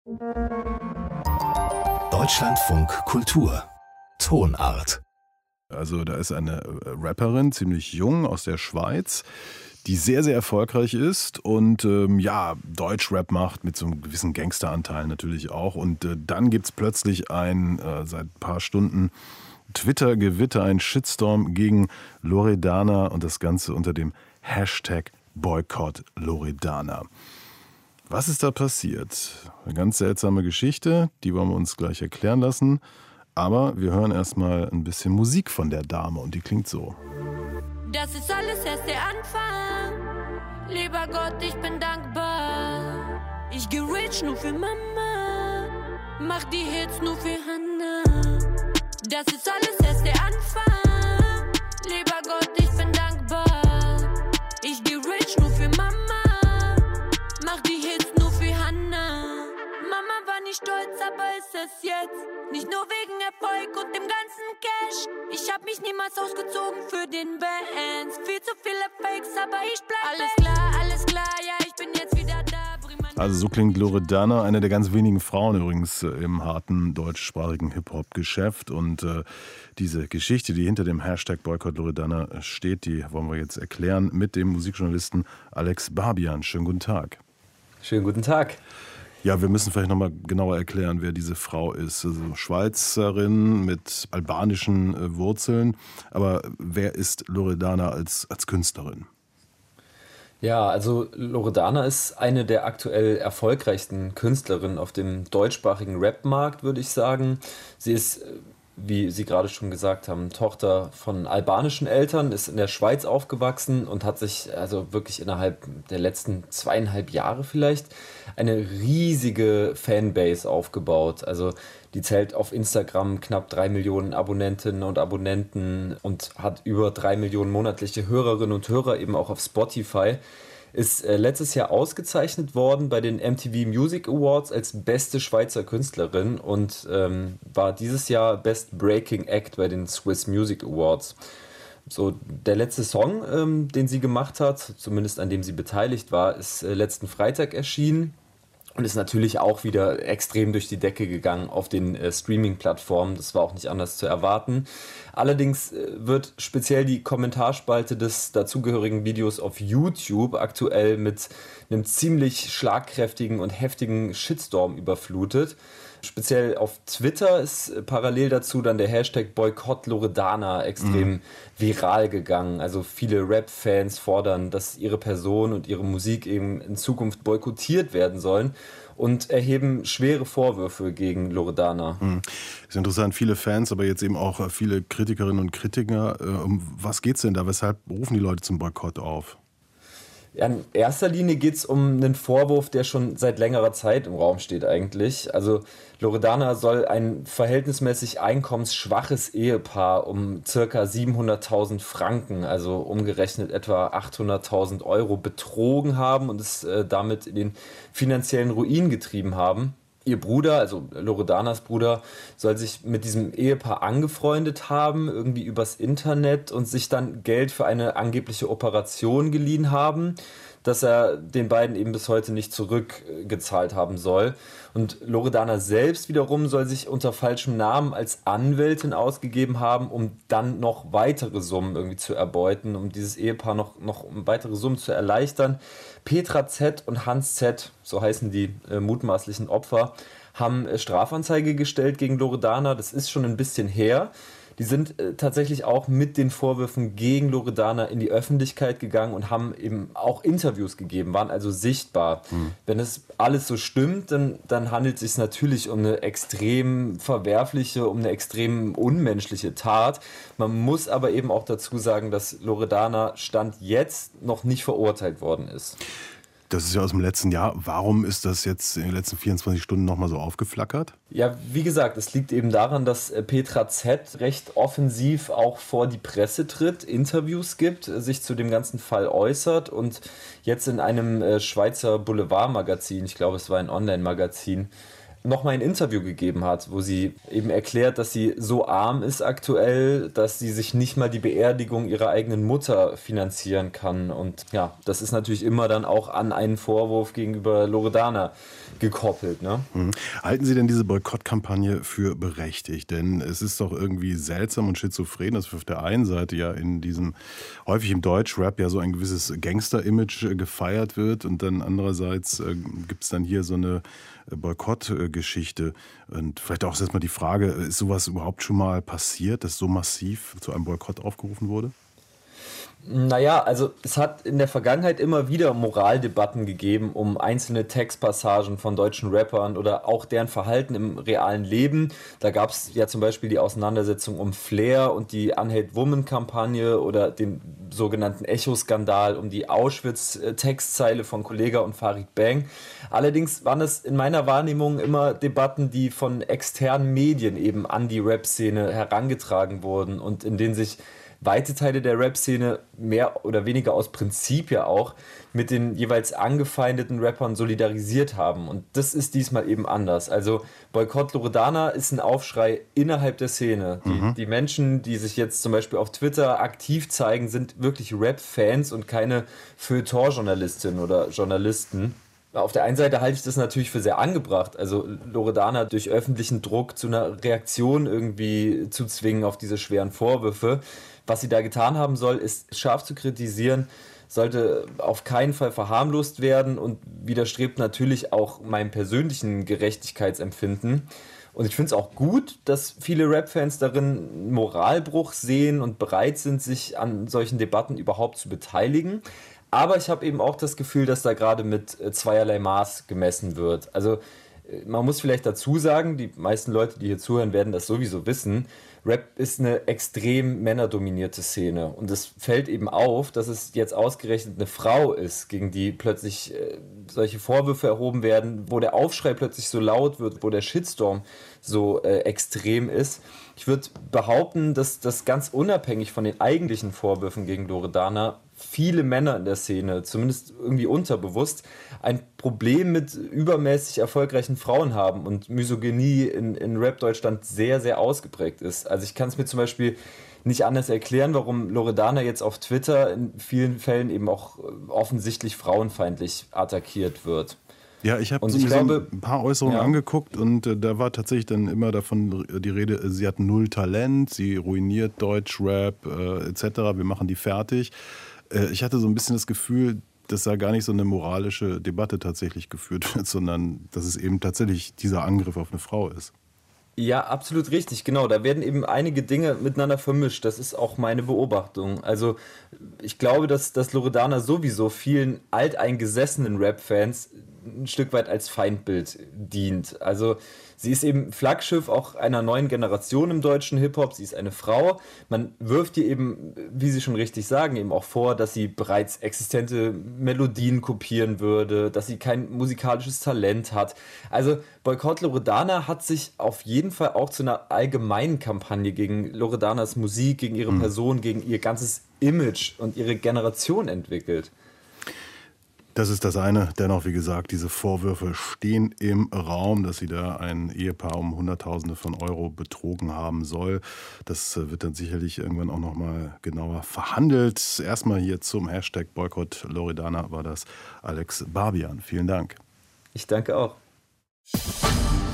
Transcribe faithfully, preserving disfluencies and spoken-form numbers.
Deutschlandfunk Kultur Tonart. Also da ist eine Rapperin, ziemlich jung, aus der Schweiz, die sehr, sehr erfolgreich ist und ähm, ja, Deutschrap macht mit so einem gewissen Gangsteranteil natürlich auch. Und äh, dann gibt es plötzlich ein, äh, seit ein paar Stunden, Twitter-Gewitter, ein Shitstorm gegen Loredana und das Ganze unter dem Hashtag Boykott Loredana. Was ist da passiert? Eine ganz seltsame Geschichte, die wollen wir uns gleich erklären lassen. Aber wir hören erstmal ein bisschen Musik von der Dame und die klingt so. Das ist alles erst der Anfang. Lieber Gott, ich bin dankbar. Ich geh rich nur für Mama. Mach die Hits nur für Hannah. Das ist alles erst der Anfang. Lieber Gott, ich bin dankbar. Ich geh rich nur für Mama. Mach die Hits nur für Hannah. Mama war nicht stolz, aber ist es jetzt. Nicht nur wegen Erfolg und dem ganzen Cash. Ich hab mich niemals ausgezogen für den Bands. Viel zu viele Fakes, aber ich bleib alles klar, alles klar, ja, ich bin jetzt wieder da. Also so klingt Loredana, eine der ganz wenigen Frauen übrigens im harten deutschsprachigen Hip-Hop-Geschäft. Und äh, diese Geschichte, die hinter dem Hashtag Boykott Loredana steht, die wollen wir jetzt erklären mit dem Musikjournalisten Alex Barbian. Schönen guten Tag. Schönen guten Tag. Ja, wir müssen vielleicht nochmal genauer erklären, wer diese Frau ist. Also Schweizerin mit albanischen äh, Wurzeln. Aber wer ist Loredana als, als Künstlerin? Ja, also Loredana ist eine der aktuell erfolgreichsten Künstlerinnen auf dem deutschsprachigen Rap-Markt, würde ich sagen. Sie ist, wie Sie gerade schon gesagt haben, Tochter von albanischen Eltern, ist in der Schweiz aufgewachsen und hat sich also wirklich innerhalb der letzten zweieinhalb Jahre vielleicht eine riesige Fanbase aufgebaut. Also die zählt auf Instagram knapp drei Millionen Abonnentinnen und Abonnenten und hat über drei Millionen monatliche Hörerinnen und Hörer, eben auch auf Spotify. Ist äh, letztes Jahr ausgezeichnet worden bei den M T V Music Awards als beste Schweizer Künstlerin und ähm, war dieses Jahr Best Breaking Act bei den Swiss Music Awards. So, der letzte Song, ähm, den sie gemacht hat, zumindest an dem sie beteiligt war, ist äh, letzten Freitag erschienen. Und ist natürlich auch wieder extrem durch die Decke gegangen auf den äh, Streaming-Plattformen. Das war auch nicht anders zu erwarten. Allerdings äh, wird speziell die Kommentarspalte des dazugehörigen Videos auf YouTube aktuell mit einem ziemlich schlagkräftigen und heftigen Shitstorm überflutet. Speziell auf Twitter ist äh, parallel dazu dann der Hashtag Boykott Loredana extrem mhm. viral gegangen. Also viele Rap-Fans fordern, dass ihre Person und ihre Musik eben in Zukunft boykottiert werden sollen und erheben schwere Vorwürfe gegen Loredana. Mhm. Ist interessant, viele Fans, aber jetzt eben auch viele Kritikerinnen und Kritiker. Um was geht's denn da? Weshalb rufen die Leute zum Boykott auf? Ja, in erster Linie geht es um einen Vorwurf, der schon seit längerer Zeit im Raum steht eigentlich. Also Loredana soll ein verhältnismäßig einkommensschwaches Ehepaar um ca. siebenhunderttausend Franken, also umgerechnet etwa achthunderttausend Euro, betrogen haben und es äh, damit in den finanziellen Ruin getrieben haben. Ihr Bruder, also Loredanas Bruder, soll sich mit diesem Ehepaar angefreundet haben, irgendwie übers Internet und sich dann Geld für eine angebliche Operation geliehen haben, das er den beiden eben bis heute nicht zurückgezahlt haben soll. Und Loredana selbst wiederum soll sich unter falschem Namen als Anwältin ausgegeben haben, um dann noch weitere Summen irgendwie zu erbeuten, um dieses Ehepaar noch, noch um weitere Summen zu erleichtern. Petra Z. und Hans Z., so heißen die äh, mutmaßlichen Opfer, haben äh, Strafanzeige gestellt gegen Loredana. Das ist schon ein bisschen her. Die sind äh, tatsächlich auch mit den Vorwürfen gegen Loredana in die Öffentlichkeit gegangen und haben eben auch Interviews gegeben, waren also sichtbar. Mhm. Wenn das alles so stimmt, dann, dann handelt es sich natürlich um eine extrem verwerfliche, um eine extrem unmenschliche Tat. Man muss aber eben auch dazu sagen, dass Loredana Stand jetzt noch nicht verurteilt worden ist. Das ist ja aus dem letzten Jahr. Warum ist das jetzt in den letzten vierundzwanzig Stunden nochmal so aufgeflackert? Ja, wie gesagt, es liegt eben daran, dass Petra Z. recht offensiv auch vor die Presse tritt, Interviews gibt, sich zu dem ganzen Fall äußert und jetzt in einem Schweizer Boulevardmagazin, ich glaube, es war ein Online-Magazin, nochmal ein Interview gegeben hat, wo sie eben erklärt, dass sie so arm ist aktuell, dass sie sich nicht mal die Beerdigung ihrer eigenen Mutter finanzieren kann. Und ja, das ist natürlich immer dann auch an einen Vorwurf gegenüber Loredana gekoppelt. Ne? Mhm. Halten Sie denn diese Boykottkampagne für berechtigt? Denn es ist doch irgendwie seltsam und schizophren, dass wir auf der einen Seite ja in diesem, häufig im Deutschrap ja so ein gewisses Gangster-Image gefeiert wird und dann andererseits äh, gibt es dann hier so eine Boykottgeschichte. Und vielleicht auch erstmal die Frage, ist sowas überhaupt schon mal passiert, dass so massiv zu einem Boykott aufgerufen wurde? Naja, also es hat in der Vergangenheit immer wieder Moraldebatten gegeben um einzelne Textpassagen von deutschen Rappern oder auch deren Verhalten im realen Leben. Da gab es ja zum Beispiel die Auseinandersetzung um Flair und die Unhate-Woman-Kampagne oder den sogenannten Echo-Skandal um die Auschwitz-Textzeile von Kollegah und Farid Bang. Allerdings waren es in meiner Wahrnehmung immer Debatten, die von externen Medien eben an die Rap-Szene herangetragen wurden und in denen sich weite Teile der Rap-Szene mehr oder weniger aus Prinzip ja auch mit den jeweils angefeindeten Rappern solidarisiert haben. Und das ist diesmal eben anders. Also Boykott Loredana ist ein Aufschrei innerhalb der Szene. Die, mhm. die Menschen, die sich jetzt zum Beispiel auf Twitter aktiv zeigen, sind wirklich Rap-Fans und keine Feuilleton-Journalistinnen oder Journalisten. Auf der einen Seite halte ich das natürlich für sehr angebracht, also Loredana durch öffentlichen Druck zu einer Reaktion irgendwie zu zwingen auf diese schweren Vorwürfe. Was sie da getan haben soll, ist scharf zu kritisieren, sollte auf keinen Fall verharmlost werden und widerstrebt natürlich auch meinem persönlichen Gerechtigkeitsempfinden. Und ich finde es auch gut, dass viele Rap-Fans darin einen Moralbruch sehen und bereit sind, sich an solchen Debatten überhaupt zu beteiligen. Aber ich habe eben auch das Gefühl, dass da gerade mit zweierlei Maß gemessen wird. Also man muss vielleicht dazu sagen, die meisten Leute, die hier zuhören, werden das sowieso wissen, Rap ist eine extrem männerdominierte Szene. Und es fällt eben auf, dass es jetzt ausgerechnet eine Frau ist, gegen die plötzlich äh, solche Vorwürfe erhoben werden, wo der Aufschrei plötzlich so laut wird, wo der Shitstorm so äh, extrem ist. Ich würde behaupten, dass das ganz unabhängig von den eigentlichen Vorwürfen gegen Loredana viele Männer in der Szene, zumindest irgendwie unterbewusst, ein Problem mit übermäßig erfolgreichen Frauen haben und Misogynie in, in Rap-Deutschland sehr, sehr ausgeprägt ist. Also ich kann es mir zum Beispiel nicht anders erklären, warum Loredana jetzt auf Twitter in vielen Fällen eben auch offensichtlich frauenfeindlich attackiert wird. Ja, ich habe so ein paar Äußerungen ja. angeguckt und äh, da war tatsächlich dann immer davon die Rede, sie hat null Talent, sie ruiniert Deutschrap äh, et cetera, wir machen die fertig. Äh, ich hatte so ein bisschen das Gefühl, dass da gar nicht so eine moralische Debatte tatsächlich geführt wird, sondern dass es eben tatsächlich dieser Angriff auf eine Frau ist. Ja, absolut richtig, genau. Da werden eben einige Dinge miteinander vermischt. Das ist auch meine Beobachtung. Also ich glaube, dass, dass Loredana sowieso vielen alteingesessenen Rap-Fans ein Stück weit als Feindbild dient. Also sie ist eben Flaggschiff auch einer neuen Generation im deutschen Hip-Hop. Sie ist eine Frau. Man wirft ihr eben, wie Sie schon richtig sagen, eben auch vor, dass sie bereits existente Melodien kopieren würde, dass sie kein musikalisches Talent hat. Also Boykott Loredana hat sich auf jeden Fall auch zu einer allgemeinen Kampagne gegen Loredanas Musik, gegen ihre Person, gegen ihr ganzes Image und ihre Generation entwickelt. Das ist das eine. Dennoch, wie gesagt, diese Vorwürfe stehen im Raum, dass sie da ein Ehepaar um Hunderttausende von Euro betrogen haben soll. Das wird dann sicherlich irgendwann auch nochmal genauer verhandelt. Erstmal hier zum Hashtag Boykott Loredana war das Alex Barbian. Vielen Dank. Ich danke auch.